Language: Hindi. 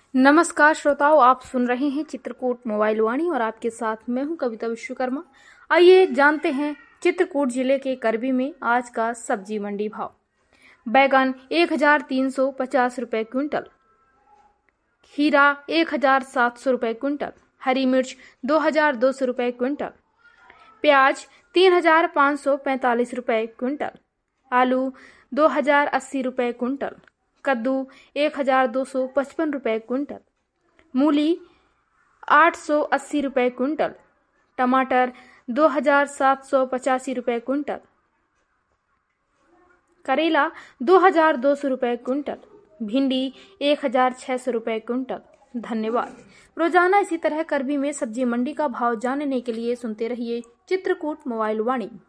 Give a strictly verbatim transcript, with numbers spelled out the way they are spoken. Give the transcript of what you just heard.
नमस्कार श्रोताओं, आप सुन रहे हैं चित्रकूट मोबाइल वाणी और आपके साथ मैं हूं कविता विश्वकर्मा। आइए जानते हैं चित्रकूट जिले के करबी में आज का सब्जी मंडी भाव। बैगन एक हजार तीन सौ पचास रुपए क्विंटल, खीरा एक हजार सात सौ रुपए क्विंटल, हरी मिर्च दो हजार दो सौ रुपए क्विंटल, प्याज तीन हजार पाँच सौ पैंतालीस रुपए क्विंटल, आलू दो हजार अस्सी रुपए क्विंटल, कद्दू एक हजार दो सौ पचपन रुपए क्विंटल, मूली आठ सौ अस्सी रुपए क्विंटल, टमाटर दो हजार सात सौ पचासी रुपए क्विंटल, करेला दो हजार दो सौ रुपए क्विंटल, भिंडी एक हजार छह सौ रुपए क्विंटल। धन्यवाद। रोजाना इसी तरह करबी में सब्जी मंडी का भाव जानने के लिए सुनते रहिए चित्रकूट मोबाइल वाणी।